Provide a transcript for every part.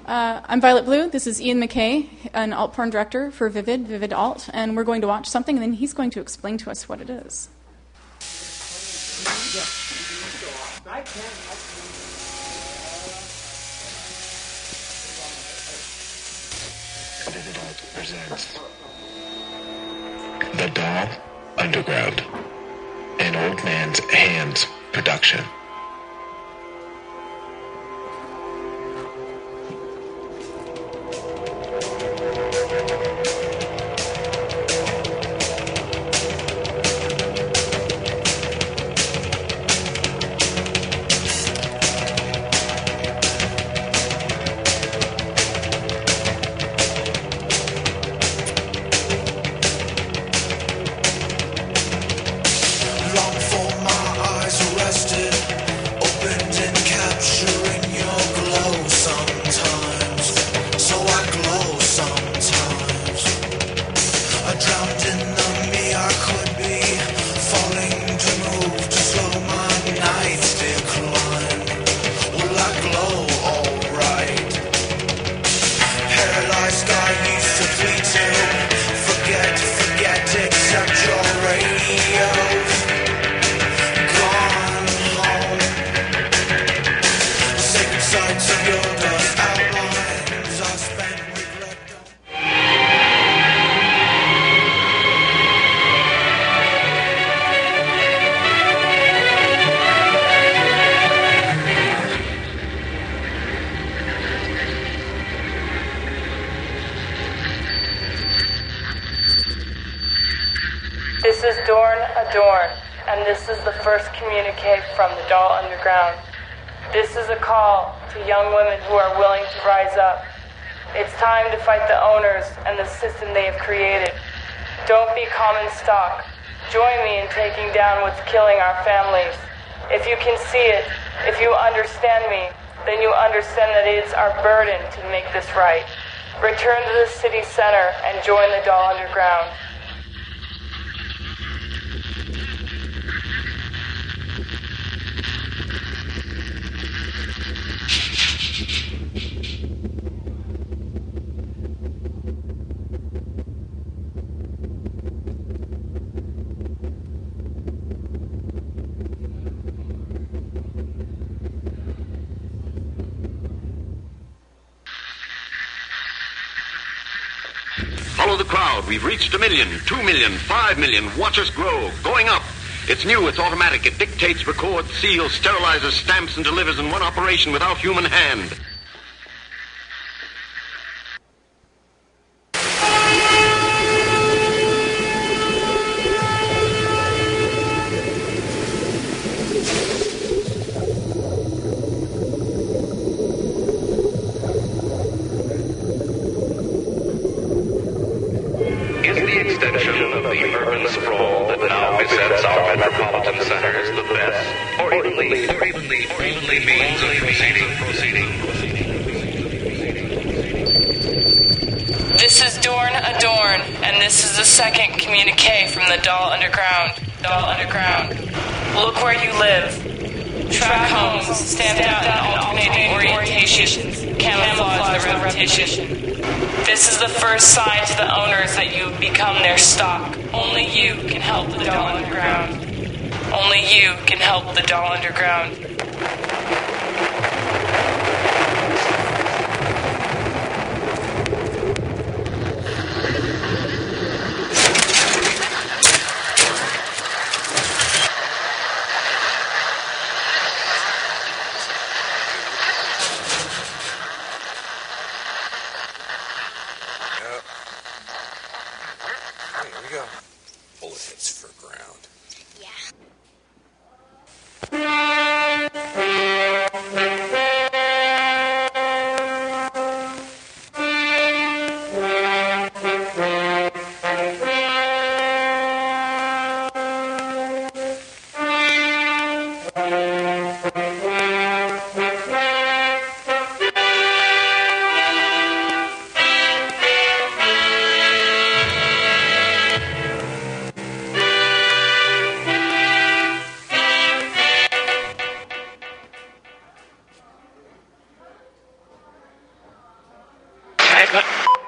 I'm Violet Blue. This is Ian McKay, an alt porn director for Vivid Alt, and we're going to watch something, and then he's going to explain to us what it is. Vivid Alt presents The Doll Underground, an Old Man's Hands production. This is Dorn Adorn, and this is the first communique from the Doll Underground. This is a call to young women who are willing to rise up. It's time to fight the owners and the system they have created. Don't be common stock. Join me in taking down what's killing our families. If you can see it, if you understand me, then you understand that it's our burden to make this right. Return to the city center and join the Doll Underground. Follow the crowd. We've reached 1 million, 2 million, 5 million. Watch us grow. Going up. It's new. It's automatic. It dictates, records, seals, sterilizes, stamps, and delivers in one operation without human hand. Extension of the urban sprawl that now besets our metropolitan centers the best, or even the only means of proceeding. This is Dorn Adorn, and this is the second communique from the Doll Underground. Doll Underground. Look where you live. Track homes stand out in alternating orientations, camouflage their repetition. This is the first sign to the owners that you have become their stock. Only you can help the Doll Underground. Only you can help the Doll Underground. Here we go. Bullet hits for ground. Yeah. Okay, good.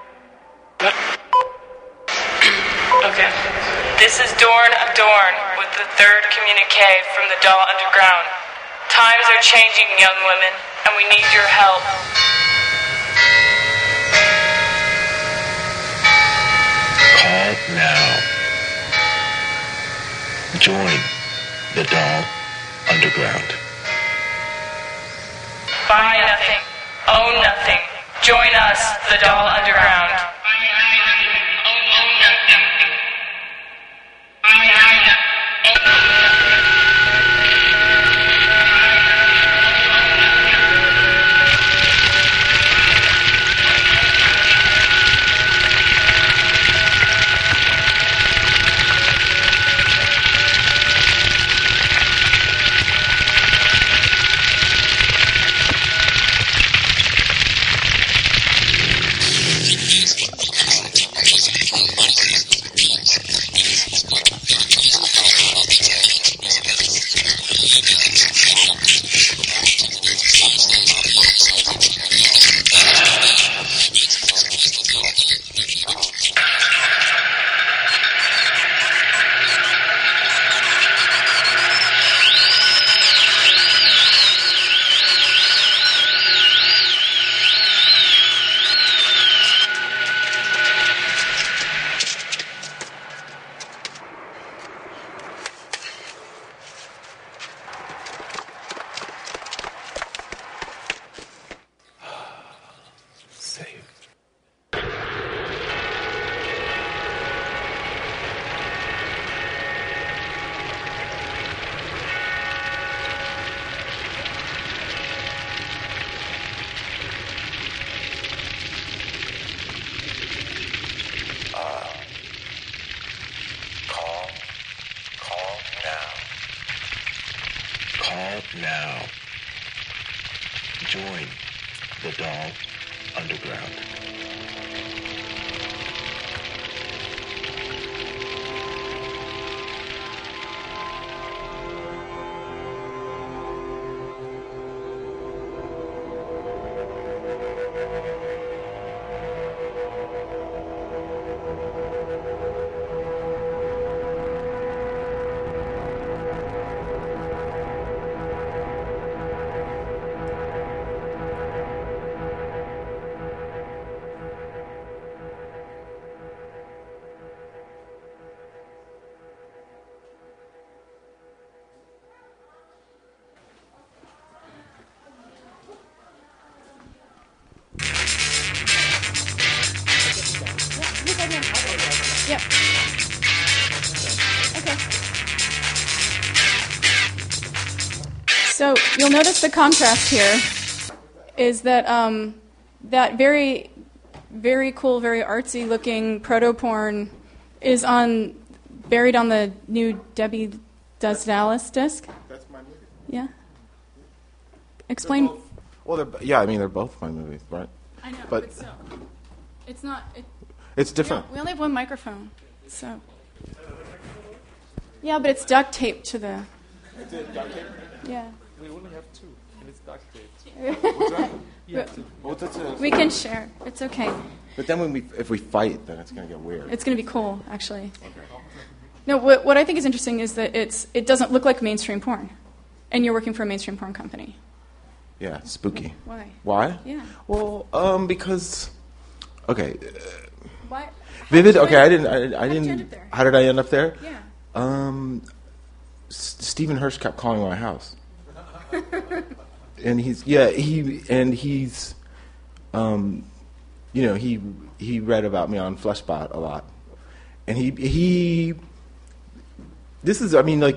Okay. This is Dorn Adorn with the third communique from the Doll Underground. Times are changing, young women, and we need your help. Call now. Join the Doll Underground. Buy nothing, own nothing. Join us, the Doll Underground. Call now. Join the Doll Underground. Yep. Okay. So you'll notice the contrast here is that that very, very cool, very artsy looking proto porn is buried on the new Debbie Does Dallas disc. That's my movie. Yeah. Explain. Well, they're both my movies, right? I know, but but still, it's not. It's different. We only have one microphone, so. Yeah, but it's duct taped to the. Is it duct tape? Yeah. We only have two, and it's duct taped. We can share. It's okay. But then if we fight, then it's going to get weird. It's going to be cool, actually. Okay. No, what I think is interesting is that it doesn't look like mainstream porn, and you're working for a mainstream porn company. Yeah, spooky. Why? Why? Yeah. Well, because. Okay. Why? Vivid. Okay, I didn't. How did you end up there? How did I end up there? Yeah. Stephen Hirsch kept calling my house, and he read about me on Fleshbot a lot, and he's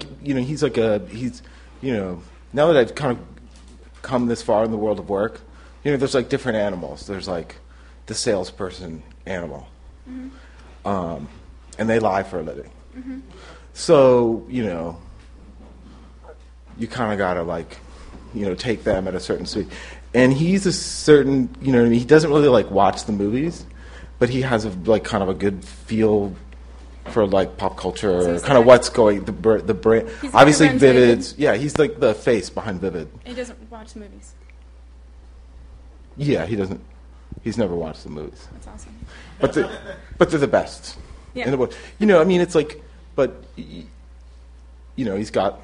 now that I've kind of come this far in the world of work, there's like different animals. There's like the salesperson animal. Mm-hmm. And they lie for a living. Mm-hmm. So, you kind of got to take them at a certain speed. And he's a certain, he doesn't really watch the movies, but he has kind of a good feel for pop culture, So kind of what's going, the brand. Obviously Vivid's, he's like the face behind Vivid. And he doesn't watch the movies. Yeah, he doesn't. He's never watched the movies. That's awesome. But they're the best. Yeah. In the world. You know, I mean, it's like, but you know, he's got,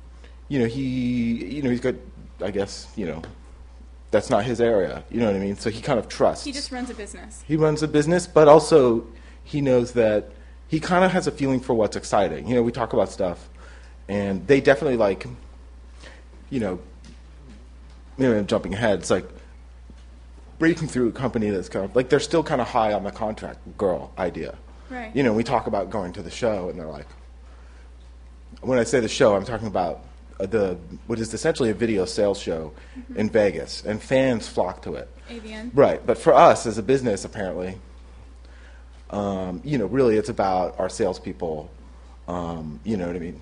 he's got, I guess, that's not his area. You know what I mean? So he kind of trusts. He just runs a business. He runs a business, but also he knows that he kind of has a feeling for what's exciting. We talk about stuff, and they definitely like, maybe I'm jumping ahead. It's like breaking through a company that's kind of like they're still kind of high on the contract girl idea. Right. We talk about going to the show, and they're like, when I say the show, I'm talking about what is essentially a video sales show in Vegas, and fans flock to it. AVN. Right, but for us as a business, apparently, really it's about our salespeople. You know what I mean?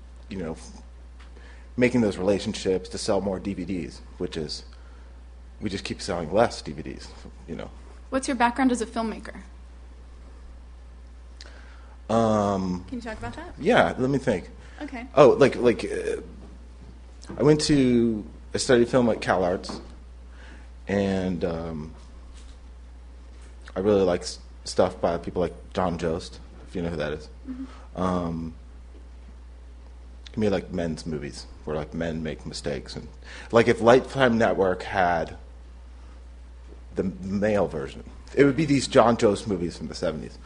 Making those relationships to sell more DVDs, which is we just keep selling less DVDs. What's your background as a filmmaker? Can you talk about that? Yeah, let me think. Okay. Oh, I studied film at CalArts, and I really like stuff by people like John Jost, if you know who that is. Mm-hmm. He made like men's movies where like men make mistakes, and like if Lifetime Network had the male version, it would be these John Jost movies from the 70s.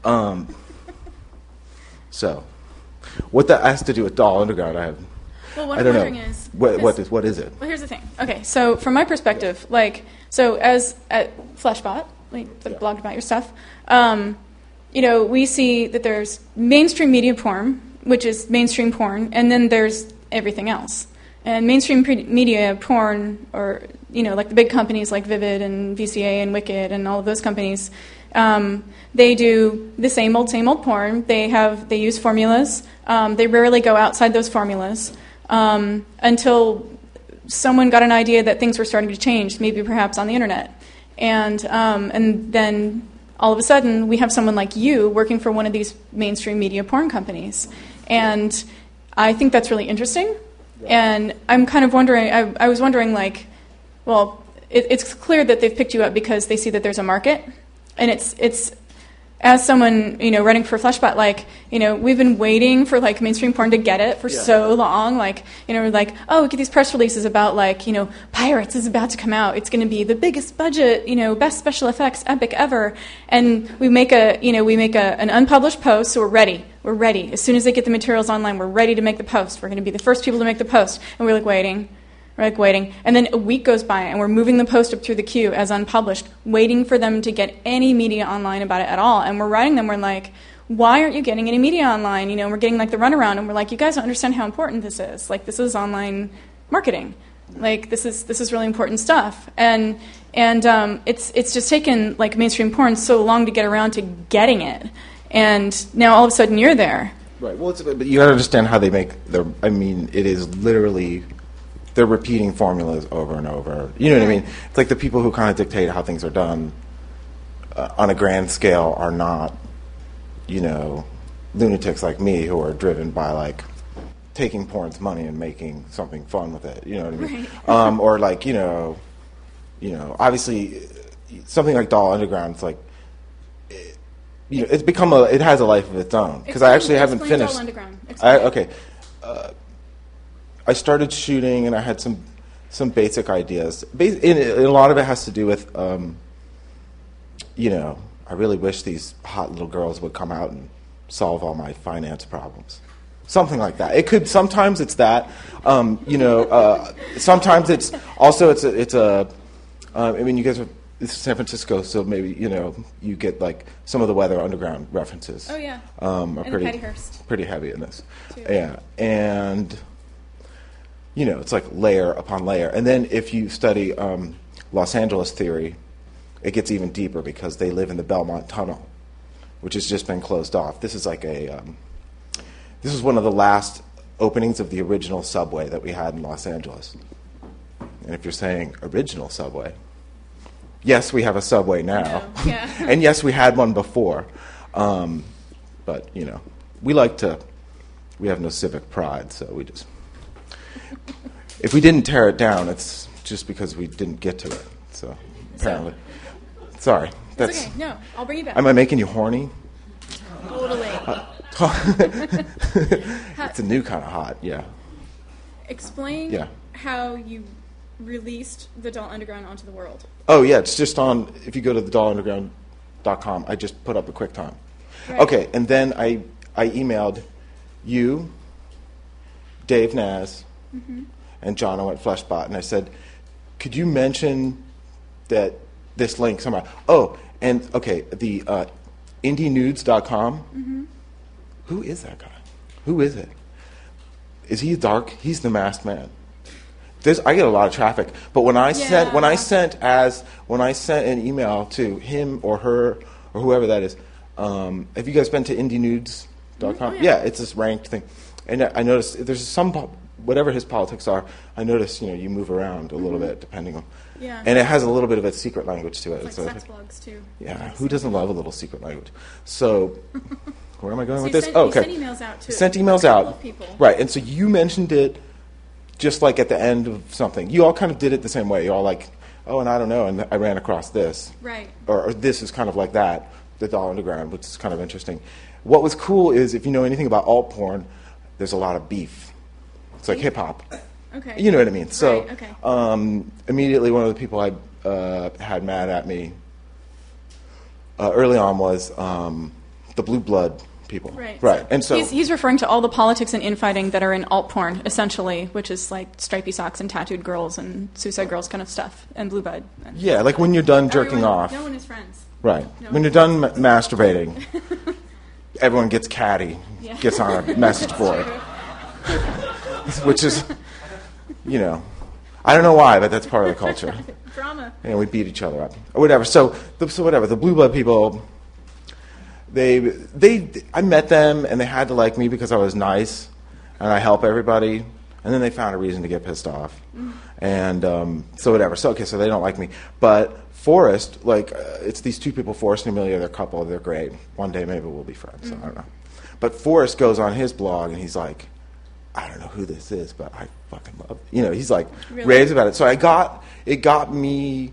So, what that has to do with Doll Underground, Well, what I I'm don't wondering know. is... What is it? Well, here's the thing. Okay, so from my perspective, as at Fleshbot, blogged about your stuff, we see that there's mainstream media porn, which is mainstream porn, and then there's everything else. And mainstream media porn, or, like the big companies like Vivid and VCA and Wicked and all of those companies, they do the same old porn. They use formulas. They rarely go outside those formulas until someone got an idea that things were starting to change, maybe perhaps on the internet. And then all of a sudden we have someone like you working for one of these mainstream media porn companies. And I think that's really interesting. And I'm kind of wondering, I was wondering it's clear that they've picked you up because they see that there's a market. And it's as someone, running for Fleshbot, we've been waiting for, mainstream porn to get it for so long. We're we get these press releases about, Pirates is about to come out. It's going to be the biggest budget, best special effects epic ever. And we make an unpublished post, so we're ready. We're ready. As soon as they get the materials online, we're ready to make the post. We're going to be the first people to make the post. And we're waiting. And then a week goes by, and we're moving the post up through the queue as unpublished, waiting for them to get any media online about it at all. And we're writing them, we're like, why aren't you getting any media online? We're getting the runaround, and we're like, you guys don't understand how important this is. This is online marketing. This is really important stuff. And it's just taken mainstream porn so long to get around to getting it. And now all of a sudden you're there. Right. Well, but you got to understand how they make their. I mean, it is literally. They're repeating formulas over and over. You know what I mean? It's like the people who kind of dictate how things are done on a grand scale are not, lunatics like me who are driven by taking porn's money and making something fun with it. You know what I mean? Right. Or obviously something like Doll Underground. It's it's become it has a life of its own because I actually haven't finished. Doll Underground. Okay. I started shooting, and I had some basic ideas. A lot of it has to do with, I really wish these hot little girls would come out and solve all my finance problems. Something like that. It could. Sometimes it's that. Sometimes it's also it's a. I mean, you guys are. This is San Francisco, so maybe you get some of the Weather Underground references. Oh yeah. Are and pretty Pattyhurst. Pretty heavy in this. Too. Yeah, and. It's layer upon layer. And then if you study Los Angeles theory, it gets even deeper because they live in the Belmont Tunnel, which has just been closed off. This is this is one of the last openings of the original subway that we had in Los Angeles. And if you're saying original subway, yes, we have a subway now. Yeah. And yes, we had one before. But, we have no civic pride, so we just... If we didn't tear it down, it's just because we didn't get to it. So apparently, Sorry. It's okay. No, I'll bring you back. Am I making you horny? Totally. It's a new kind of hot, yeah. Explain Yeah. how you released the Doll Underground onto the world. Oh, yeah, it's just on, if you go to thedollarunderground.com, I just put up a QuickTime. Right. Okay, and then I emailed you, Dave Naz, and John Owen at Fleshbot, and I said, could you mention that this link somehow? Oh, and, okay, the indienudes.com. Who is that guy? Who is it? Is he dark? He's the masked man. I get a lot of traffic, but when I sent an email to him or her or whoever that is, have you guys been to indienudes.com? Oh, yeah, it's this ranked thing, and I noticed there's some whatever his politics are. I noticed you move around a little bit depending on, and it has a little bit of a secret language to it. It's like sex blogs too. Yeah, who doesn't love a little secret language? So. Where am I going with this? You sent emails out to sent emails a couple out. Of people. Right, and so you mentioned it just like at the end of something. You all kind of did it the same way. You're all like, oh, and I don't know, and I ran across this. Right. Or this is kind of like that, the Doll Underground, which is kind of interesting. What was cool is if you know anything about alt porn, there's a lot of beef. It's like hip hop. Okay. You know what I mean? So right, okay. Immediately one of the people I had mad at me early on was the Blue Blood people. Right. And so he's referring to all the politics and infighting that are in alt porn, essentially, which is like stripy socks and tattooed girls and suicide girls kind of stuff, and Blue Blood. yeah, like when you're done jerking off. No one is friends. Right. When you're done masturbating, everyone gets catty, gets on a message board. Which is, I don't know why, but that's part of the culture. Drama. And we beat each other up. Or whatever. So whatever, the Blue Blood people, I met them and they had to like me because I was nice and I help everybody. And then they found a reason to get pissed off. And so whatever. So they don't like me. But Forrest, it's these two people, Forrest and Amelia, they're a couple, they're great. One day maybe we'll be friends, I don't know. But Forrest goes on his blog and he's like, I don't know who this is, but I fucking love it. He's like raves about it. So it got me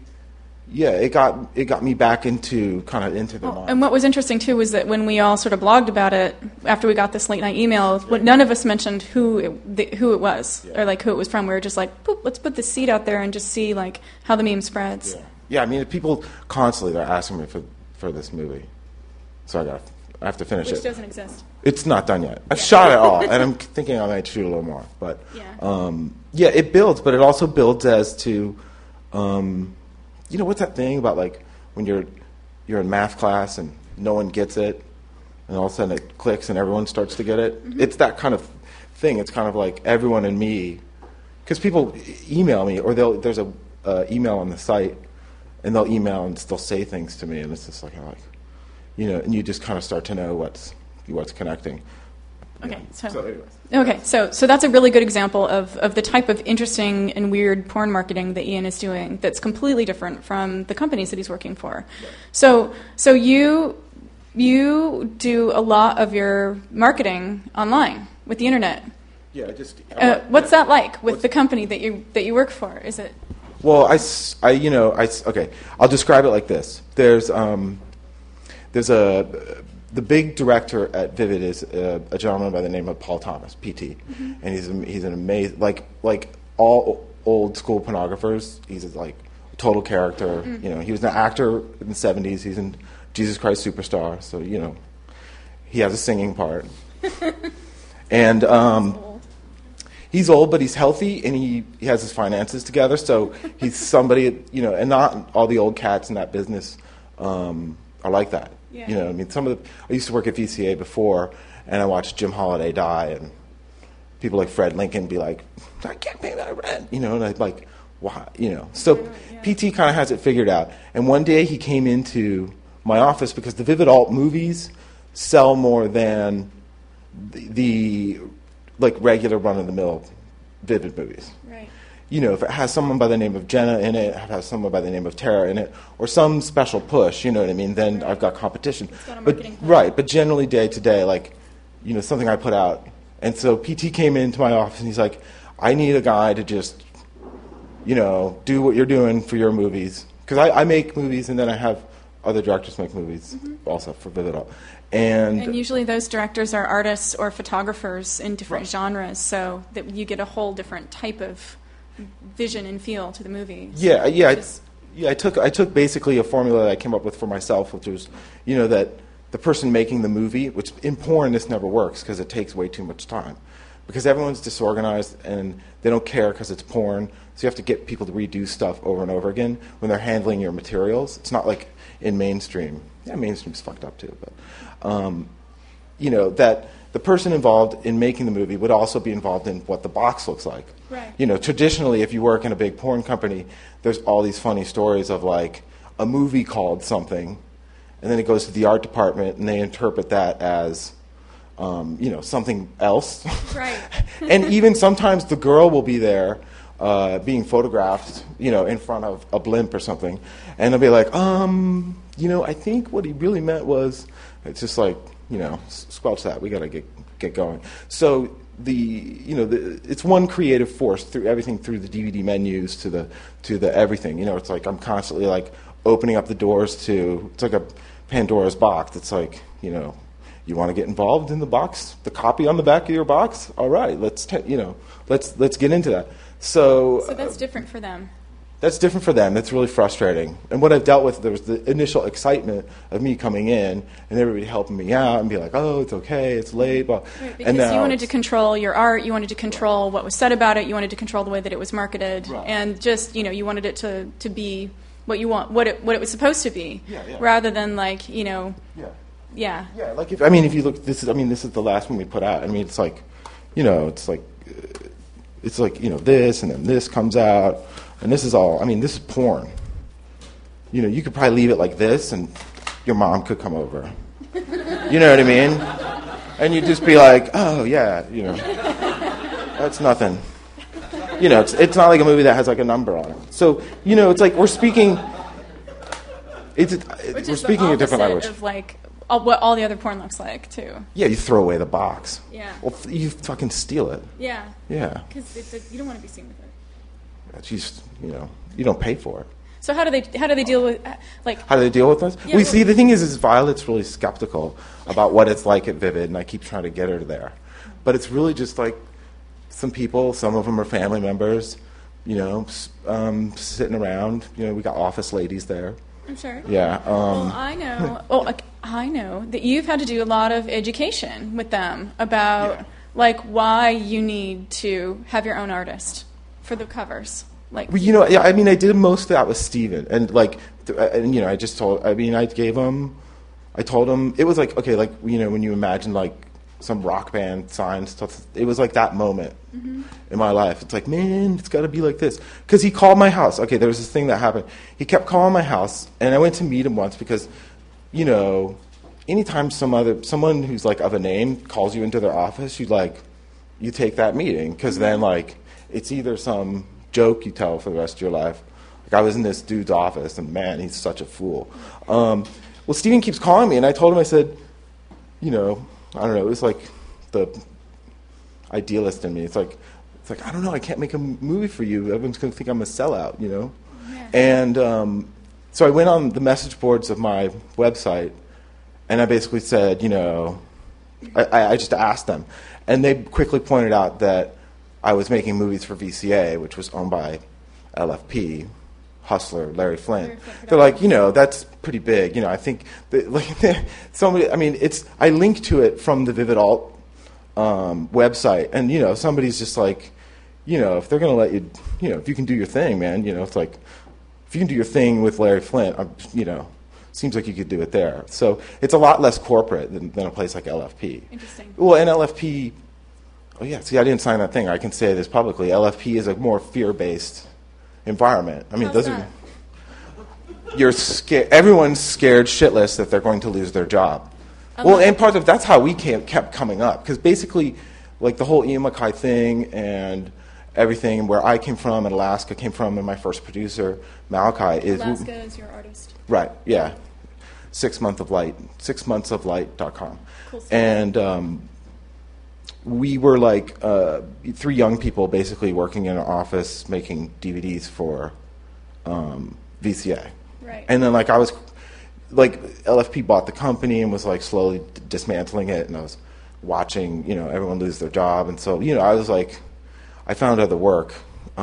back into their mind. And what was interesting too was that when we all sort of blogged about it after we got this late night email, none of us mentioned who it was or like who it was from. We were just like, poop, let's put the seed out there and just see like how the meme spreads. Yeah. I mean, people constantly they're asking me for this movie, so I have to finish it. Which doesn't exist. It's not done yet. I've shot it all, and I'm thinking I might shoot a little more. But it builds, but it also builds as to, what's that thing about like when you're in math class and no one gets it, and all of a sudden it clicks and everyone starts to get it. It's that kind of thing. It's kind of like everyone and me, because people email me or there's a email on the site, and they'll email and they'll say things to me, and it's just like and you just kind of start to know what's connecting. Okay, anyways. So that's a really good example of the type of interesting and weird porn marketing that Ian is doing that's completely different from the companies that he's working for. Right. So you do a lot of your marketing online with the internet. Yeah, what's that like with the company that you work for? Is it? Well, okay. I'll describe it like this. There's the big director at Vivid is a gentleman by the name of Paul Thomas, PT, and he's an amazing like all old school pornographers. He's like a total character. He was an actor in the '70s. He's in Jesus Christ Superstar, so he has a singing part, and he's old, but he's healthy, and he has his finances together. So he's somebody and not all the old cats in that business are like that. Yeah. I mean, I used to work at VCA before, and I watched Jim Holiday die, and people like Fred Lincoln be like, I can't pay my rent, and I'd like, why, So PT kind of has it figured out. And one day he came into my office because the Vivid Alt movies sell more than the like regular run-of-the-mill Vivid movies. Right. If it has someone by the name of Jenna in it, if it has someone by the name of Tara in it, or some special push, you know what I mean, then I've got competition. It's got a marketing plan. But generally day to day, like, something I put out. And so PT came into my office and he's like, I need a guy to just, do what you're doing for your movies. Because I make movies and then I have Other directors make movies also for Vividal. And usually those directors are artists or photographers in different genres, so that you get a whole different type of vision and feel to the movie. I took basically a formula that I came up with for myself, which was, that the person making the movie, which in porn this never works because it takes way too much time. Because everyone's disorganized and they don't care because it's porn, so you have to get people to redo stuff over and over again when they're handling your materials. It's not like in mainstream. Yeah, mainstream's fucked up too, but that the person involved in making the movie would also be involved in what the box looks like. Right. Traditionally, if you work in a big porn company, there's all these funny stories of like a movie called something, and then it goes to the art department and they interpret that as something else. Right. And even sometimes the girl will be there being photographed, in front of a blimp or something, and they'll be like, I think what he really meant was, it's just like, squelch that. We got to get going. So it's one creative force through everything, through the DVD menus to the everything. It's like I'm constantly like opening up the doors to. It's like a Pandora's box. It's like you want to get involved in the box, the copy on the back of your box. All right, let's get into that. So that's different for them. That's different for them. That's really frustrating. And what I've dealt with, there was the initial excitement of me coming in and everybody helping me out and be like, oh, it's okay, it's late. Right, because you wanted to control your art, you wanted to control what was said about it, you wanted to control the way that it was marketed, right. And just, you wanted it to be what you want, what it was supposed to be, yeah. Rather than like, Yeah. Yeah, like if you look, this is the last one we put out. It's like, this and then this comes out. And this is all, this is porn. You could probably leave it like this and your mom could come over. You know what I mean? And you'd just be like, oh, yeah, that's nothing. It's not like a movie that has like a number on it. So, it's like we're speaking, we're speaking a different language. Of like what all the other porn looks like, too. Yeah, you throw away the box. Yeah. Well, you fucking steal it. Yeah. Yeah. Because you don't want to be seen with it. You don't pay for it. So how do they deal with How do they deal with us? Yeah, See, the thing is Violet's really skeptical about what it's like at Vivid, and I keep trying to get her there. But it's really just like some people. Some of them are family members. Sitting around. We got office ladies there. I'm sure. Yeah. I know. I know that you've had to do a lot of education with them about why you need to have your own artist for the covers. I did most of that with Steven, and I just told. I told him it was like, okay, when you imagine like some rock band sign stuff, it was like that moment in my life. It's like, man, it's got to be like this. Because he called my house. Okay, there was this thing that happened. He kept calling my house, and I went to meet him once because, anytime someone who's like of a name calls you into their office, you take that meeting because then it's either some joke you tell for the rest of your life. I was in this dude's office, and man, he's such a fool. Well, Steven keeps calling me, and I told him, I said, I don't know, it was like the idealist in me. It's like I don't know, I can't make a movie for you. Everyone's going to think I'm a sellout, Yeah. And so I went on the message boards of my website, and I basically said, I just asked them. And they quickly pointed out that I was making movies for VCA, which was owned by LFP, Hustler, Larry Flint. They're like, that's pretty big. I think that, somebody. I linked to it from the Vivid Alt website, and somebody's just like, if they're gonna let you, if you can do your thing, man, it's like, if you can do your thing with Larry Flint, seems like you could do it there. So it's a lot less corporate than a place like LFP. Interesting. Well, and LFP. Oh yeah, see, I didn't sign that thing. I can say this publicly. LFP is a more fear-based environment. You're scared. Everyone's scared shitless that they're going to lose their job. Well, and part of that's how we kept coming up, because basically, the whole Ian MacKaye thing and everything, where I came from and Alaska came from, and my first producer Malachi is Alaska is your artist. Right. Yeah. 6 months of light.com. Cool. And we were like 3 young people basically working in an office making DVDs for VCA. Right. And then like LFP bought the company and was like slowly dismantling it, and I was watching, you know, everyone lose their job, and so, you know, I was like, I found other work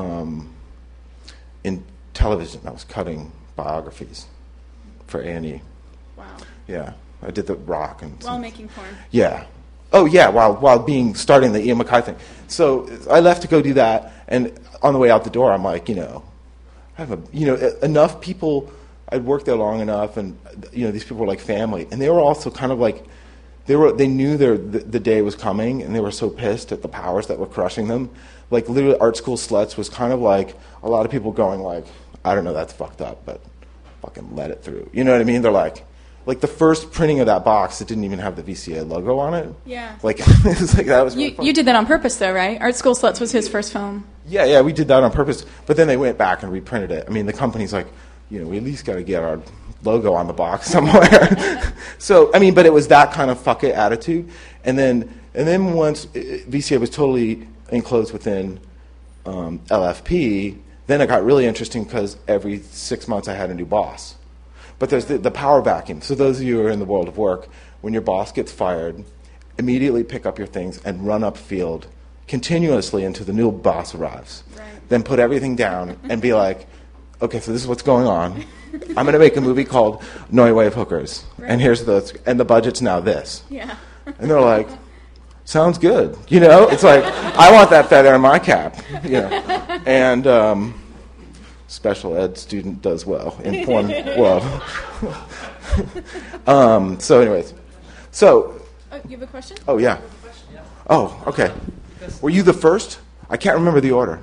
in television. I was cutting biographies for A&E. Wow. Yeah, I did The Rock and While making porn. Yeah. Oh yeah, while starting the Ian MacKaye thing. So I left to go do that, and on the way out the door, I'm like, you know, I have enough people. I'd worked there long enough, and you know, these people were like family, and they were also kind of like, they knew the day was coming, and they were so pissed at the powers that were crushing them. Like literally, Art School Sluts was kind of like a lot of people going like, I don't know, that's fucked up, but fucking let it through. You know what I mean? They're like the first printing of that box, it didn't even have the VCA logo on it. Yeah. Like it was like that was. Really you did that on purpose, though, right? Art School Sluts was his first film. Yeah, we did that on purpose. But then they went back and reprinted it. I mean, the company's like, you know, we at least got to get our logo on the box somewhere. So, I mean, but it was that kind of fuck it attitude. And then once VCA was totally enclosed within LFP, then it got really interesting because every 6 months I had a new boss. But there's the power vacuum. So those of you who are in the world of work, when your boss gets fired, immediately pick up your things and run upfield continuously until the new boss arrives. Right. Then put everything down and be like, okay, so this is what's going on. I'm going to make a movie called Neue Wave Hookers, right. and the budget's now this. Yeah. And they're like, sounds good. You know, it's like, I want that feather in my cap. You know, and special ed student does well in porn world. So, anyways, you have a question? Oh yeah. Oh, okay. Were you the first? I can't remember the order.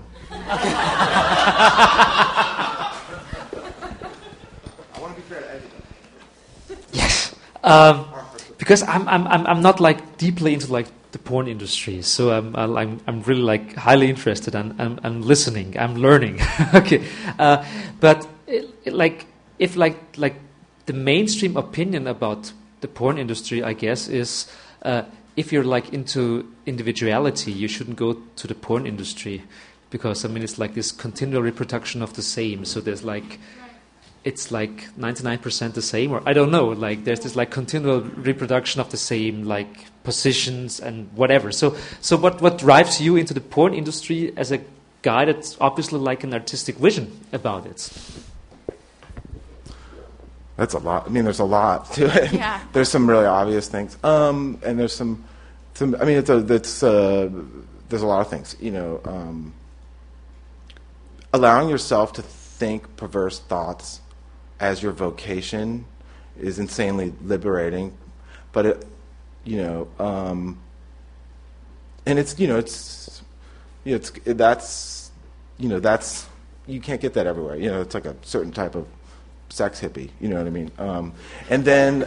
Yes, because I'm not like deeply into like the porn industry, so I'm really like highly interested and I'm listening, I'm learning. Okay, but if the mainstream opinion about the porn industry, I guess, is if you're like into individuality, you shouldn't go to the porn industry because I mean it's like this continual reproduction of the same. So there's like. It's like 99% the same, or I don't know, like there's this like continual reproduction of the same like positions and whatever. So what drives you into the porn industry as a guy that's obviously like an artistic vision about it? That's a lot. I mean, there's a lot to it. Yeah. There's some really obvious things, and there's some. I mean, there's a lot of things. You know, allowing yourself to think perverse thoughts as your vocation is insanely liberating, but it, you know, and it's, you know, that's you can't get that everywhere. You know, it's like a certain type of sex hippie. You know what I mean? And then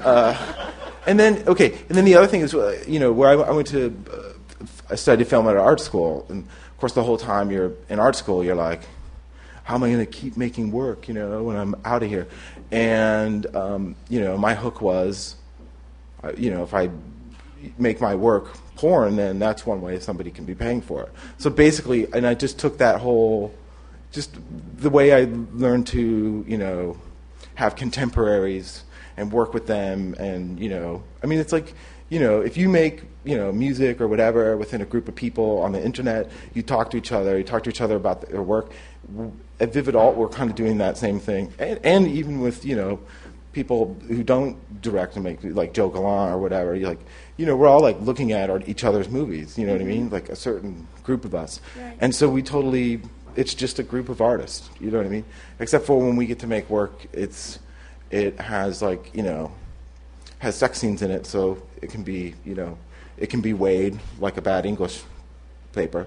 the other thing is, you know, where I went to, I studied film at an art school, and of course the whole time you're in art school, you're like, how am I going to keep making work, you know, when I'm out of here? And, you know, my hook was, you know, if I make my work porn, then that's one way somebody can be paying for it. So basically, and I just took that whole, just the way I learned to, you know, have contemporaries and work with them, and, you know, I mean, it's like, you know, if you make, you know, music or whatever within a group of people on the internet, you talk to each other about their work. At Vivid Alt, we're kind of doing that same thing, and even with, you know, people who don't direct and make, like Joe Gallant or whatever. You're like, you know, we're all like looking at each other's movies. You know what I mean? Like a certain group of us, right. And so it's just a group of artists. You know what I mean? Except for when we get to make work, it has like, you know, has sex scenes in it, so it can be, you know, it can be weighed like a bad English paper.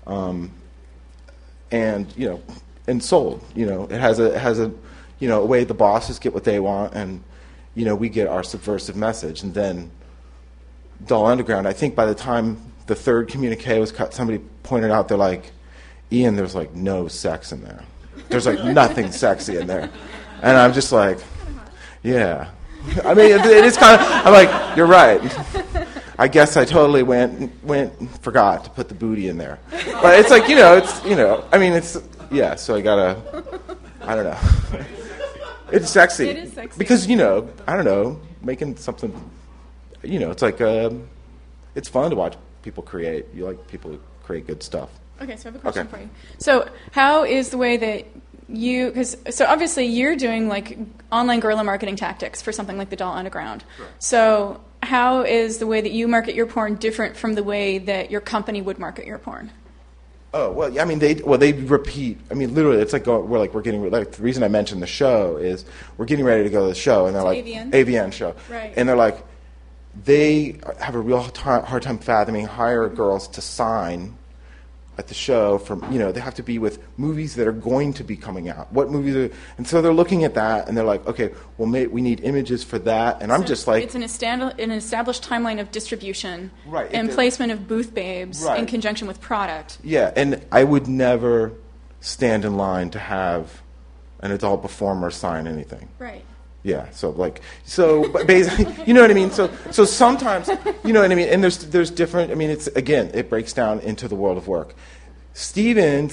And, you know, and sold, you know, it has a, you know, a way the bosses get what they want, and, you know, we get our subversive message. And then Dull Underground, I think by the time the third communique was cut, somebody pointed out, they're like, Ian, there's like no sex in there. There's like nothing sexy in there. And I'm just like, yeah. I mean, it is kind of, I'm like, you're right. I guess I totally forgot to put the booty in there. But it's like, you know, I mean, it's, yeah, so I don't know. It's sexy. It is sexy. Because, I don't know, making something, it's like, it's fun to watch people create. You like people who create good stuff. Okay, so I have a question for you. So how is the way that so obviously you're doing like online guerrilla marketing tactics for something like the Doll Underground. Sure. So how is the way that you market your porn different from the way that your company would market your porn? Oh, well, yeah, I mean, they repeat. I mean, literally, it's like we're getting, like, the reason I mentioned the show is we're getting ready to go to the show, and they're like, AVN show. Right. And they're like, they have a real hard time fathoming hire girls to sign at the show from, they have to be with movies that are going to be coming out. What movies are, and so they're looking at that, and they're like, okay, well, we need images for that, and I'm just like... It's an established timeline of distribution, right, and placement of booth babes right. in conjunction with product. Yeah, and I would never stand in line to have an adult performer sign anything. Right. Yeah, but basically, you know what I mean? So sometimes, you know what I mean? And there's different, I mean, it breaks down into the world of work. Steven,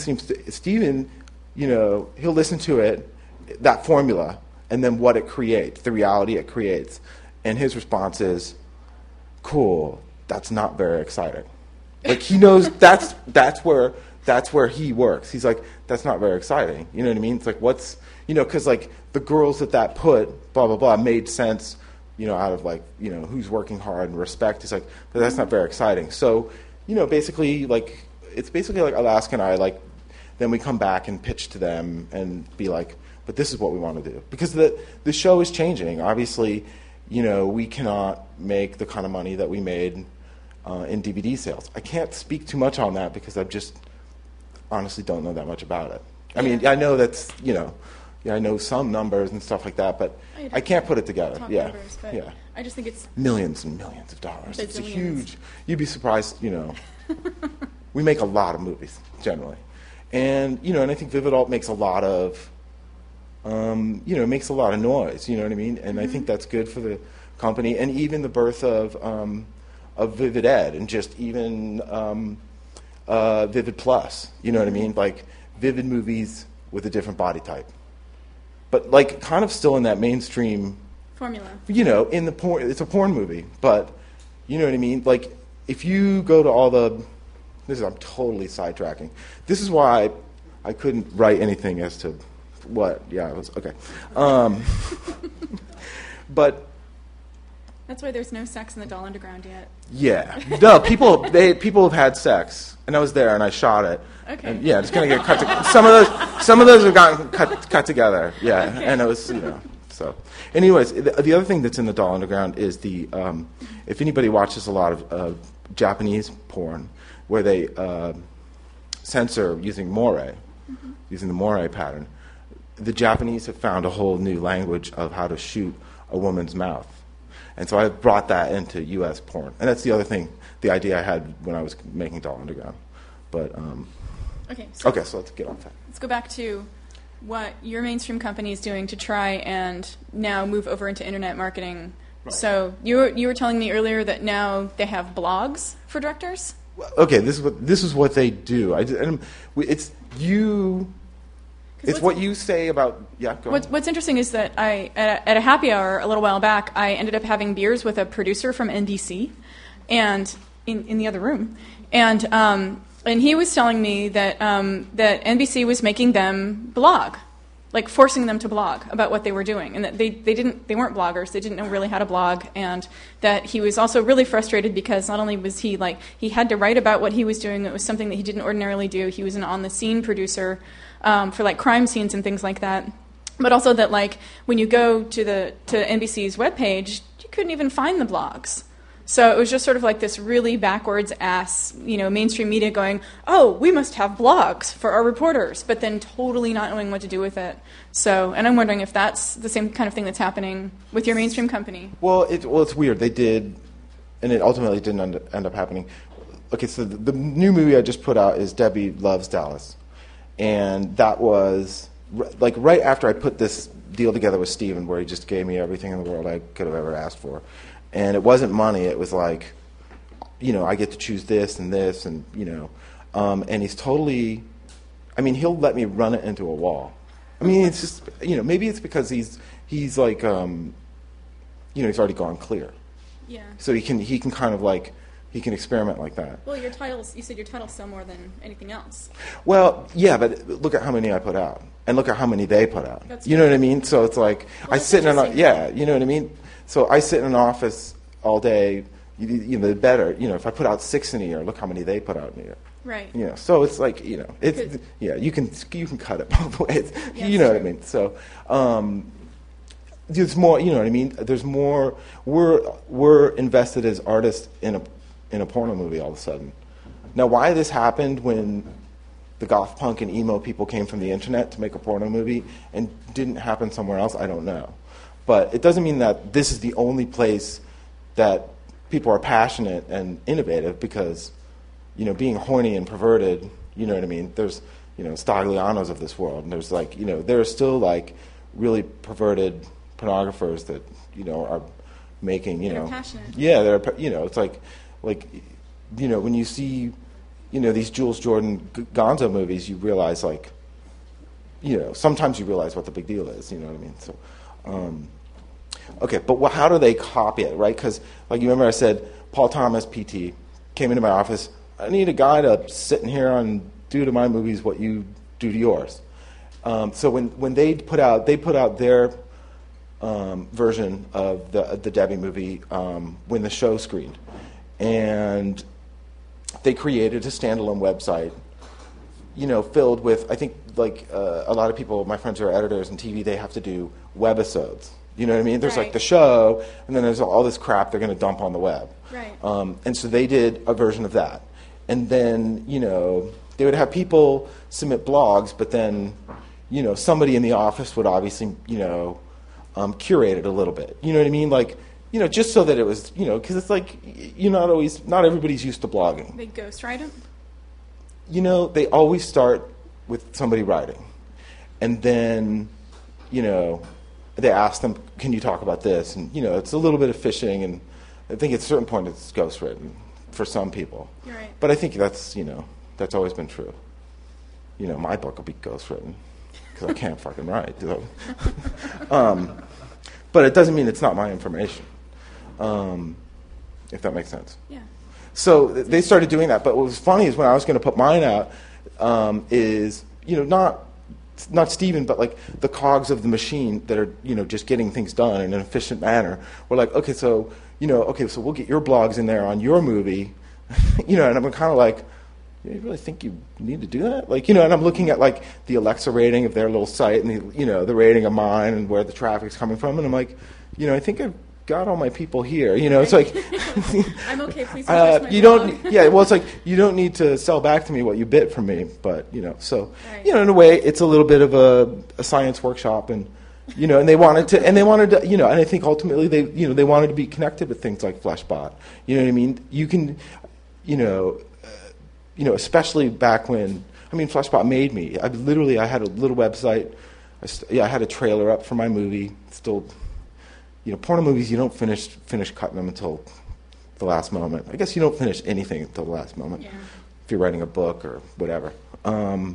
he'll listen to it, that formula, and then what it creates, the reality it creates. And his response is, cool, that's not very exciting. Like, he knows that's where he works. He's like, that's not very exciting. You know what I mean? It's like, because like the girls that put, blah, blah, blah, made sense, out of like, who's working hard and respect. He's like, but that's not very exciting. So, basically like, it's basically like Alaska and I, like, then we come back and pitch to them and be like, but this is what we want to do. Because the show is changing. Obviously, we cannot make the kind of money that we made in DVD sales. I can't speak too much on that because I just honestly don't know that much about it. I mean, I know that's, I know some numbers and stuff like that, but I can't put it together. Numbers, but yeah. I just think it's millions and millions of dollars. It's a huge. You'd be surprised. We make a lot of movies generally, and and I think Vivid Alt makes a lot of, makes a lot of noise. You know what I mean? And I think that's good for the company, and even the birth of Vivid Ed, and just even Vivid Plus. You know what I mean? Like Vivid movies with a different body type. But like kind of still in that mainstream formula. In the porn, it's a porn movie, but you know what I mean? Like if you go to all I'm totally sidetracking. This is why I couldn't write anything as to what. Yeah, it was okay. But that's why there's no sex in the Doll Underground yet. Yeah, no. People have had sex, and I was there, and I shot it. Okay. And, yeah, it's gonna get cut. Some of those have gotten cut together. Yeah, okay. And it was So, anyways, the other thing that's in the Doll Underground is the if anybody watches a lot of Japanese porn where they censor using moire, using the moire pattern, the Japanese have found a whole new language of how to shoot a woman's mouth. And so I brought that into U.S. porn. And that's the other thing, the idea I had when I was making Doll Underground. But, so let's get off that. Let's go back to what your mainstream company is doing to try and now move over into internet marketing. Right. So you were telling me earlier that now they have blogs for directors? Okay, this is what they do. It's what you say about... Yeah, go ahead. What's interesting is that at a happy hour a little while back, I ended up having beers with a producer from NBC, and in the other room, and he was telling me that that NBC was making them blog, like forcing them to blog about what they were doing, and that they weren't bloggers, they didn't know really how to blog, and that he was also really frustrated because not only was he had to write about what he was doing, it was something that he didn't ordinarily do. He was an on-the-scene producer for like crime scenes and things like that, but also that like when you go to NBC's webpage, you couldn't even find the blogs. So it was just sort of like this really backwards ass, mainstream media going, oh, we must have blogs for our reporters, but then totally not knowing what to do with it. So, and I'm wondering if that's the same kind of thing that's happening with your mainstream company. Well, it's weird. They did, and it ultimately didn't end up happening. Okay, so the new movie I just put out is Debbie Loves Dallas. And that was like right after I put this deal together with Steven, where he just gave me everything in the world I could have ever asked for. And it wasn't money. It was like, I get to choose this, and and he's totally, he'll let me run it into a wall. I mean, it's just, maybe it's because he's like, he's already gone clear. Yeah. So he can kind of like, he can experiment like that. Well, you said your titles sell more than anything else. Well, yeah, but look at how many I put out, and look at how many they put out. That's you know what I mean? So it's like, well, I sit in interesting. you know what I mean? So I sit in an office all day, the better, if I put out 6 in a year, look how many they put out in a year. Right. So it's like, it's, yeah, you can cut it both ways. Yeah, you know what I true. mean? So, there's more, you know what I mean? There's more, we're invested as artists in a porno movie all of a sudden. Now, why this happened when the goth punk and emo people came from the internet to make a porno movie and didn't happen somewhere else, I don't know. But it doesn't mean that this is the only place that people are passionate and innovative, because, being horny and perverted, you know what I mean? There's, Staglianos of this world, and there's like, there are still like really perverted pornographers that, are making, They're passionate. Yeah, it's like, when you see, these Jules Jordan Gonzo movies, you realize like, sometimes you realize what the big deal is, you know what I mean? So, okay, but how do they copy it, right? Because, like, you remember I said, Paul Thomas, PT, came into my office, I need a guy to sit in here and do to my movies what you do to yours. So when they put out their version of the Debbie movie when the show screened, and they created a standalone website, filled with, I think, like a lot of people, my friends who are editors in TV, they have to do webisodes. You know what I mean? There's like Right. the show, and then there's all this crap they're going to dump on the web. Right. And so they did a version of that. And then, they would have people submit blogs, but then, somebody in the office would obviously, curate it a little bit. You know what I mean? Like, just so that it was, because it's like, not everybody's used to blogging. They ghostwrite them? They always start with somebody writing. And then, they ask them, can you talk about this? And, it's a little bit of fishing, and I think at a certain point it's ghostwritten for some people. You're right. But I think that's, that's always been true. My book will be ghostwritten, because I can't fucking write. But it doesn't mean it's not my information, if that makes sense. Yeah. So they started doing that. But what was funny is when I was going to put mine out, is, not Steven, but like the cogs of the machine that are, just getting things done in an efficient manner. We're like, okay, so we'll get your blogs in there on your movie, and I'm kind of like, you really think you need to do that? Like, and I'm looking at like the Alexa rating of their little site and the rating of mine and where the traffic's coming from, and I'm like, I think I've got all my people here. It's like I'm okay, please refresh my you blog. don't. Yeah, well, it's like you don't need to sell back to me what you bit from me, but so Right. in a way, it's a little bit of a science workshop, and and they wanted to, and I think ultimately they wanted to be connected with things like Fleshbot. You know what I mean? You can, especially back when, Fleshbot made me. I had a little website. I had a trailer up for my movie. Still, porno movies, you don't finish cutting them until the last moment. I guess you don't finish anything until the last moment. Yeah. If you're writing a book or whatever. And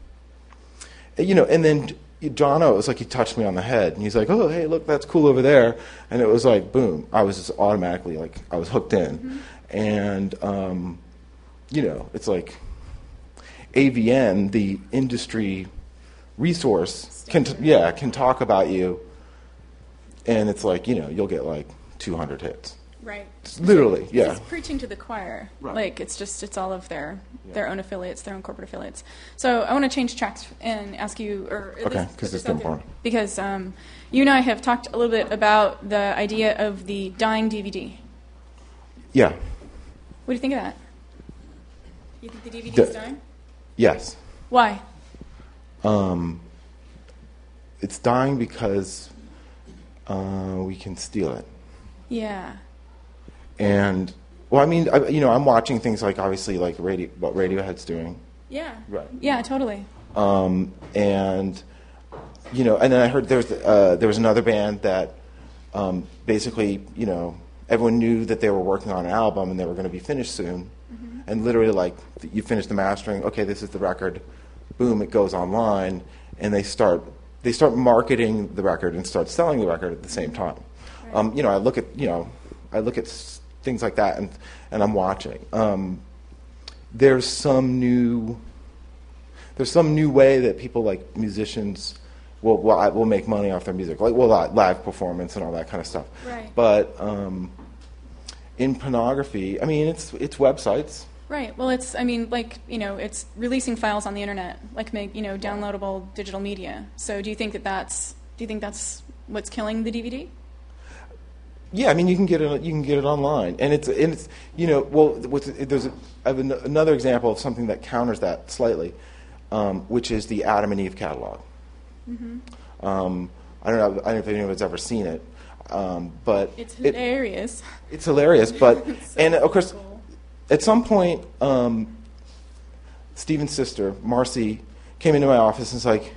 then Jono, it was like he touched me on the head, and he's like, oh, hey, look, that's cool over there. And it was like, boom, I was just automatically, like, I was hooked in. Mm-hmm. And, it's like AVN, the industry resource, can talk about you, and it's like, you'll get like 200 hits. Right. Literally, yeah. It's preaching to the choir. Right. Like, it's all of their own affiliates, their own corporate affiliates. So I want to change tracks and ask you, or at Okay, least 'cause put it's this out there, important. because you and I have talked a little bit about the idea of the dying DVD. Yeah, What do you think of that? You think the DVD is dying? yes. Why? It's dying because we can steal it. Yeah. And, well, I'm watching things like, obviously, like what Radiohead's doing. Yeah. Right. Yeah, totally. And, and then I heard there was another band that basically, everyone knew that they were working on an album and they were going to be finished soon. Mm-hmm. And literally, like, you finish the mastering, okay, this is the record, boom, it goes online, and they start they start marketing the record and start selling the record at the same time. Right. I look at things like that, and I'm watching. There's some new way that people, like musicians, will make money off their music, like live performance and all that kind of stuff. Right. But in pornography, I mean, it's websites. Right. Well, it's releasing files on the internet, like downloadable digital media. So do you think that's what's killing the DVD? Yeah, I mean, you can get it online, and it's I have another example of something that counters that slightly, which is the Adam and Eve catalog. Mm-hmm. I don't know if anyone's ever seen it, but it's hilarious. It's hilarious, but and of course, cool. At some point, Stephen's sister Marcy came into my office and was like,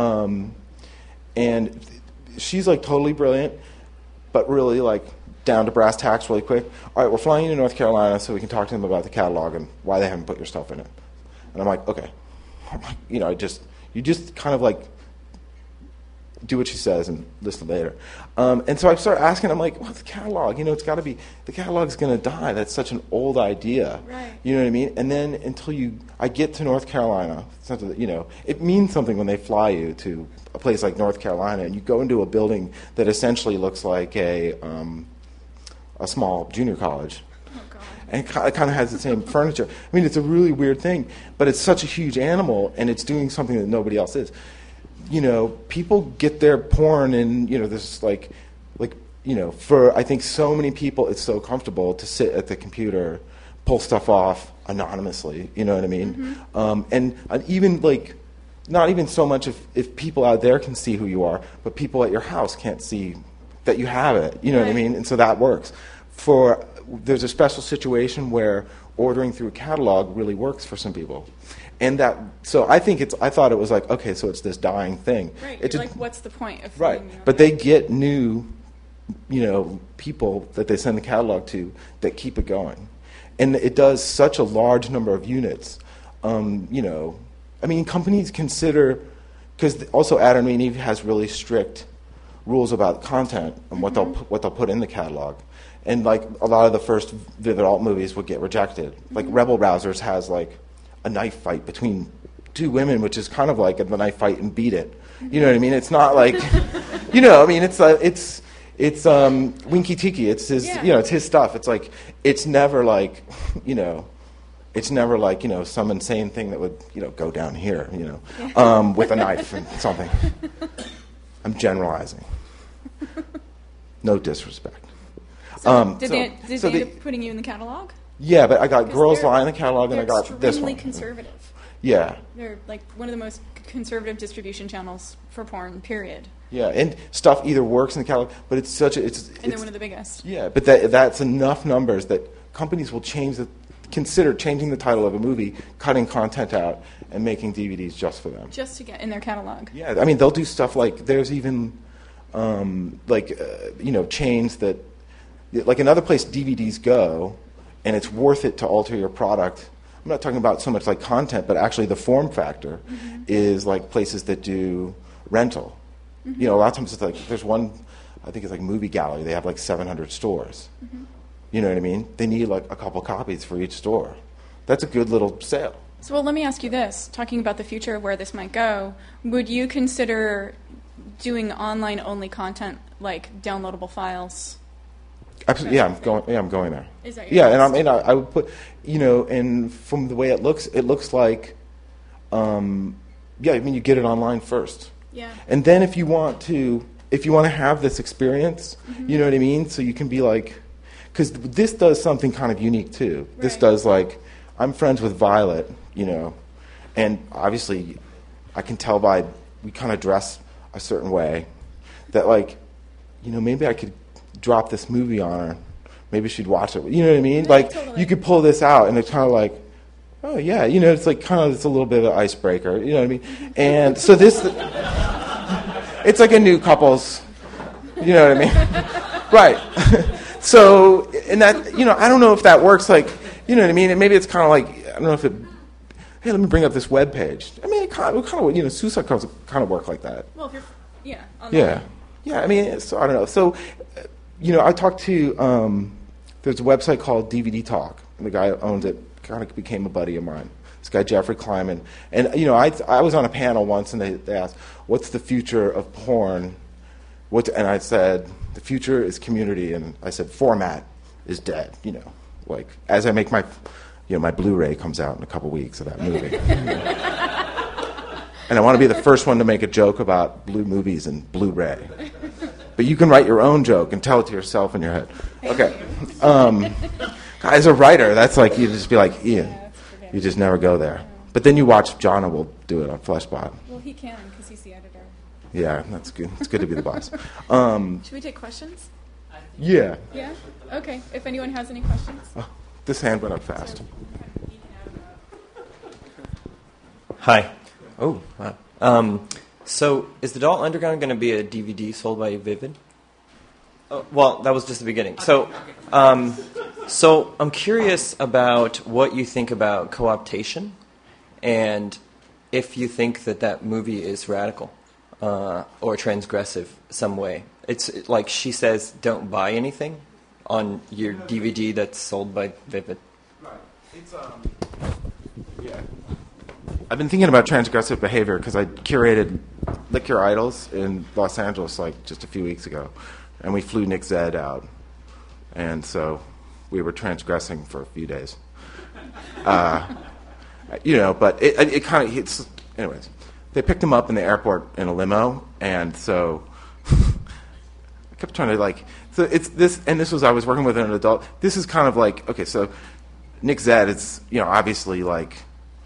and she's like totally brilliant, but really like down to brass tacks really quick. All right, we're flying you to North Carolina so we can talk to them about the catalog and why they haven't put your stuff in it. And I'm like, okay, you just kind of like do what she says and listen later. And so I started asking, I'm like, what's the catalog? It's got to be, the catalog's going to die. That's such an old idea. Right. You know what I mean? And then I get to North Carolina, it means something when they fly you to a place like North Carolina and you go into a building that essentially looks like a small junior college. Oh, God. And it kind of has the same furniture. I mean, it's a really weird thing, but it's such a huge animal and it's doing something that nobody else is. People get their porn and, this for, I think so many people, it's so comfortable to sit at the computer, pull stuff off anonymously, you know what I mean? Mm-hmm. And even not even so much if people out there can see who you are, but people at your house can't see that you have it, you know what I mean? And so that works. There's a special situation where ordering through a catalog really works for some people. And so I thought it was like, okay, so it's this dying thing. Right. What's the point of right? But they get new, people that they send the catalog to that keep it going, and it does such a large number of units. I mean, companies consider, because also Adam and Eve has really strict rules about content and what they'll put in the catalog. And like a lot of the first Vivid Alt movies would get rejected. Like Rebel Rousers has like a knife fight between two women, which is kind of like a knife fight and Beat It. You know what I mean? It's not like, I mean, it's Winky Tiki. It's his, it's his stuff. It's like, it's never like, some insane thing that would, go down here, with a knife and something. I'm generalizing. No disrespect. So did they end up putting you in the catalog? Yeah, but I got Girls Lie in the catalog, and I got this one. They're extremely conservative. Yeah. They're like one of the most conservative distribution channels for porn, period. Yeah, and stuff either works in the catalog, but it's such a... And they're one of the biggest. Yeah, but that's enough numbers that companies will consider changing the title of a movie, cutting content out, and making DVDs just for them. Just to get in their catalog. Yeah, I mean, they'll do stuff like... There's even, chains that... Like another place DVDs go, and it's worth it to alter your product. I'm not talking about so much like content, but actually the form factor is like places that do rental. A lot of times it's like, there's one, I think it's like Movie Gallery. They have like 700 stores. You know what I mean? They need like a couple copies for each store. That's a good little sale. So, let me ask you this. Talking about the future of where this might go, would you consider doing online-only content like downloadable files? Absolutely, I'm going there. Is that your and I would put, and from the way it looks like, you get it online first. Yeah. And then if you want to have this experience, you know what I mean? So you can be like, because this does something kind of unique too. Right. This does I'm friends with Violet, and obviously I can tell by we kind of dress a certain way that maybe I could drop this movie on her, maybe she'd watch it. You know what I mean? Totally. You could pull this out, and it's kind of like, oh yeah, it's like kind of it's a little bit of an icebreaker. You know what I mean? And so it's like a new couples. You know what I mean? Right. So, and that I don't know if that works. You know what I mean? And maybe it's kind of like I don't know if it hey, let me bring up this web page. I mean, it kind of suicide kind of work like that. Well, if you're, Yeah. I mean, so I don't know. So, I talked to, there's a website called DVD Talk, and the guy who owns it kind of became a buddy of mine. This guy, Jeffrey Kleiman. And, I was on a panel once, and they asked, what's the future of porn? And I said, the future is community. And I said, format is dead, Like, as I make my, my Blu-ray comes out in a couple weeks of that movie. And I want to be the first one to make a joke about blue movies and Blu-ray. But you can write your own joke and tell it to yourself in your head. Okay. As a writer, that's like, you just be like, Ian, you just never go there. But then you watch Jonna will do it on Fleshbot. Well, he can, because he's the editor. Yeah, that's good. It's good to be the boss. Should we take questions? Yeah. Yeah? Okay. If anyone has any questions. Oh, this hand went up fast. Hi. Oh, wow. So is The Doll Underground going to be a DVD sold by Vivid? Oh, well, that was just the beginning. So I'm curious about what you think about co-optation, and if you think that movie is radical or transgressive some way. It's like she says, don't buy anything on your DVD that's sold by Vivid. Right. It's yeah. I've been thinking about transgressive behavior because I curated Lick Your Idols in Los Angeles like just a few weeks ago, and we flew Nick Zed out, and so we were transgressing for a few days. But it kind of hits. Anyways, they picked him up in the airport in a limo, and so I kept trying to So it's this, and this was I was working with an adult. This is kind of like okay, so Nick Zed is obviously like.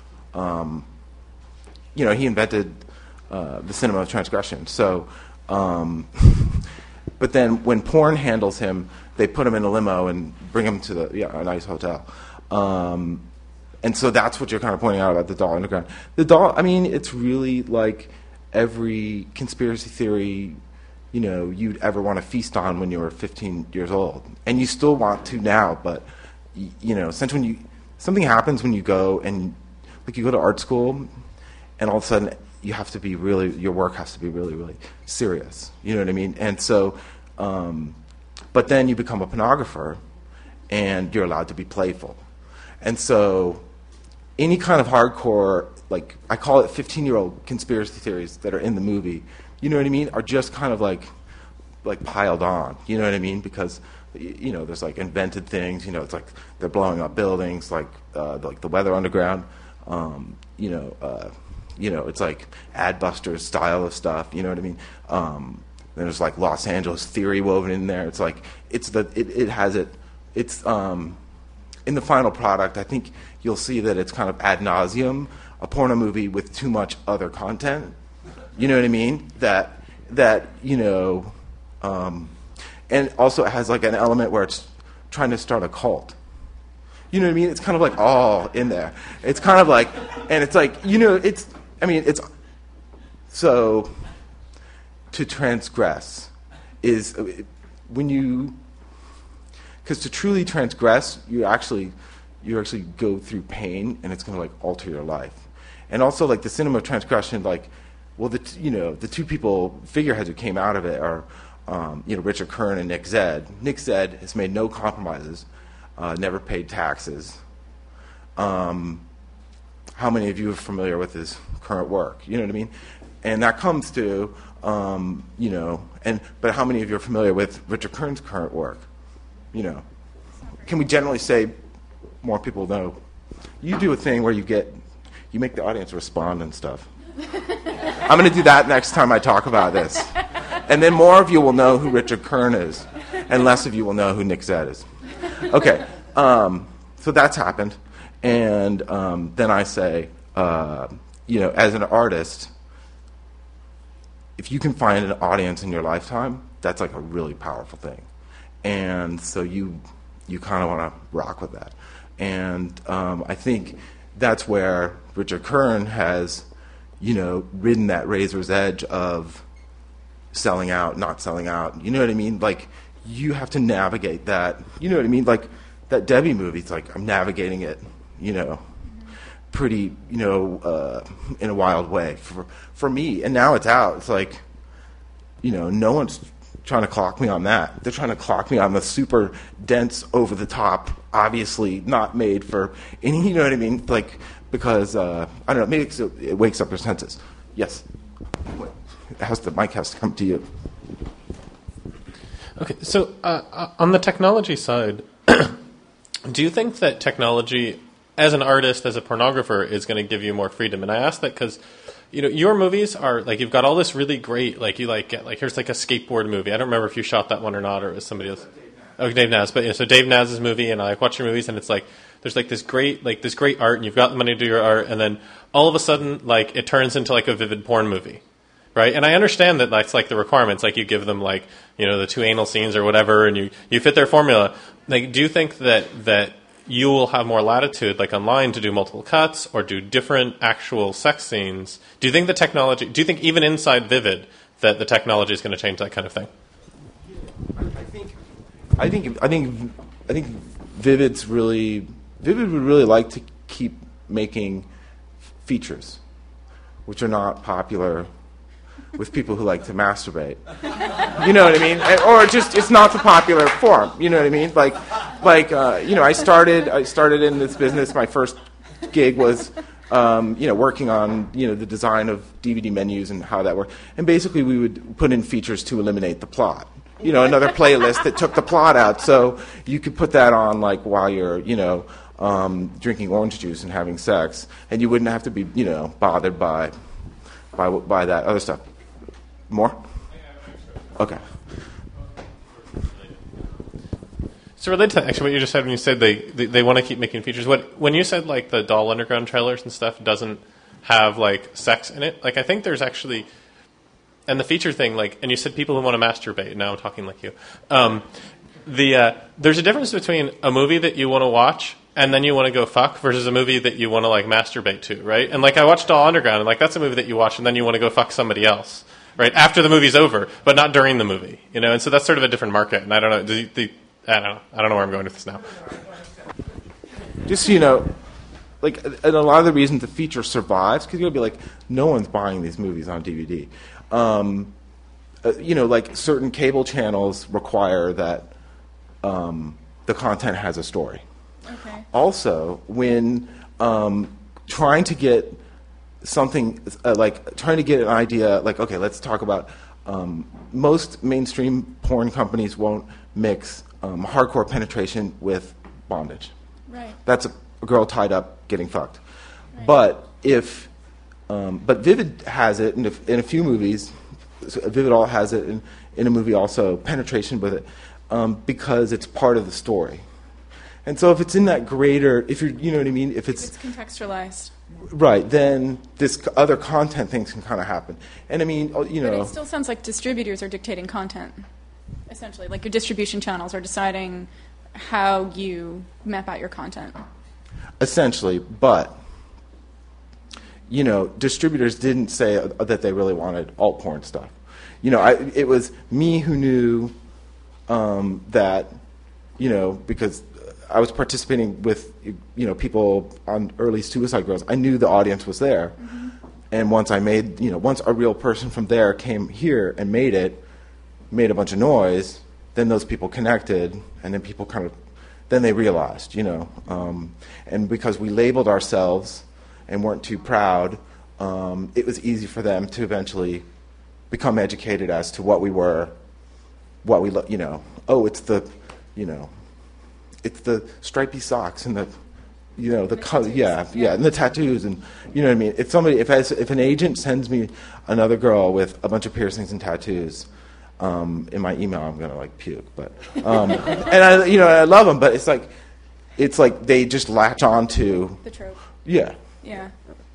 He invented the cinema of transgression. So, but then when porn handles him, they put him in a limo and bring him to a nice hotel. And so that's what you're kind of pointing out about The Doll Underground. The Doll, I mean, it's really like every conspiracy theory, you'd ever want to feast on when you were 15 years old. And you still want to now, but, since something happens when you go and you go to art school, and all of a sudden you have to be your work has to be really, really serious. You know what I mean? And so, but then you become a pornographer, and you're allowed to be playful. And so, any kind of hardcore, I call it 15-year-old conspiracy theories that are in the movie, you know what I mean, are just kind of like piled on. You know what I mean? Because there's invented things. It's like they're blowing up buildings, like the Weather Underground. It's like Adbusters style of stuff. You know what I mean? There's Los Angeles theory woven in there. It's like it has it. It's in the final product. I think you'll see that it's kind of ad nauseum, a porno movie with too much other content. You know what I mean? And also it has an element where it's trying to start a cult. You know what I mean? It's kind of all in there. It's kind of and it's it's, so to transgress is because to truly transgress, you actually go through pain, and it's going to alter your life. And also the cinema of transgression, the two figureheads who came out of it are, Richard Kern and Nick Zed. Nick Zed has made no compromises. Never paid taxes. How many of you are familiar with his current work? You know what I mean? And that comes to, but how many of you are familiar with Richard Kern's current work? Can we generally say more people know? You do a thing where you make the audience respond and stuff. I'm going to do that next time I talk about this. And then more of you will know who Richard Kern is, and less of you will know who Nick Zed is. Okay, so that's happened, and then I say, as an artist, if you can find an audience in your lifetime, that's a really powerful thing, and so you kind of want to rock with that, and I think that's where Richard Kern has, ridden that razor's edge of selling out, not selling out. You know what I mean? You have to navigate that. You know what I mean? That Debbie movie, it's I'm navigating it, pretty, in a wild way for me. And now it's out. It's like, no one's trying to clock me on that. They're trying to clock me on the super dense, over the top, obviously not made for any, you know what I mean? Like, because, I don't know, maybe it wakes up their senses. Yes? The mic has to come to you. Okay, so on the technology side, do you think that technology, as an artist, as a pornographer, is going to give you more freedom? And I ask that because, your movies are, like, you've got all this really great, like, you, like, get, like, here's, like, a skateboard movie. I don't remember if you shot that one or not, or it was somebody else. Oh, Dave Naz. But, so Dave Naz's movie, and I watch your movies, and it's, like, there's, like, this great art, and you've got the money to do your art, and then all of a sudden, like, it turns into, like, a vivid porn movie. Right? And I understand that that's like the requirements, like you give them like, the 2 anal scenes or whatever, and you fit their formula. Like, do you think that you will have more latitude, like online, to do multiple cuts or do different actual sex scenes? Do you think do you think even inside Vivid that the technology is going to change that kind of thing? I think Vivid would really like to keep making features, which are not popular with people who like to masturbate. You know what I mean? Or just, it's not the popular form. You know what I mean? I started in this business. My first gig was, working on, the design of DVD menus and how that worked. And basically we would put in features to eliminate the plot. Another playlist that took the plot out. So you could put that on, like, while you're, drinking orange juice and having sex. And you wouldn't have to be, bothered by that other stuff. More? Okay. So related to actually what you just said when you said they want to keep making features, when you said like the Doll Underground trailers and stuff doesn't have like sex in it, like I think there's actually, and the feature thing, like, and you said people who want to masturbate, now I'm talking like you. There's a difference between a movie that you want to watch and then you want to go fuck versus a movie that you want to like masturbate to, right? And like I watched Doll Underground, and like that's a movie that you watch and then you want to go fuck somebody else, right? After the movie's over, but not during the movie, and so that's sort of a different market. And I don't know, I don't know where I'm going with this now. Just like, and a lot of the reason the feature survives because you'll be like, no one's buying these movies on DVD. Like certain cable channels require that the content has a story. Okay. Also, when trying to get something, trying to get an idea, like, okay, let's talk about, most mainstream porn companies won't mix hardcore penetration with bondage. Right. That's a girl tied up getting fucked. Right. But Vivid has it in a few movies. Vivid all has it in a movie also, penetration with it, because it's part of the story. And so if it's in that greater, if you're, you know what I mean? If it's contextualized. Right, then this other content things can kind of happen. And I mean, But it still sounds like distributors are dictating content, essentially. Like your distribution channels are deciding how you map out your content. Essentially, but, distributors didn't say that they really wanted alt porn stuff. It was me who knew that, because I was participating with, people on early Suicide Girls. I knew the audience was there. Mm-hmm. And once once a real person from there came here and made a bunch of noise, then those people connected, and then people then they realized, and because we labeled ourselves and weren't too proud, it was easy for them to eventually become educated as to what we were, it's the, it's the stripy socks and the color, and the tattoos, and you know what I mean. If somebody, if an agent sends me another girl with a bunch of piercings and tattoos, in my email, I'm gonna puke. But and I love them, but it's like they just latch on to the trope. Yeah. Yeah.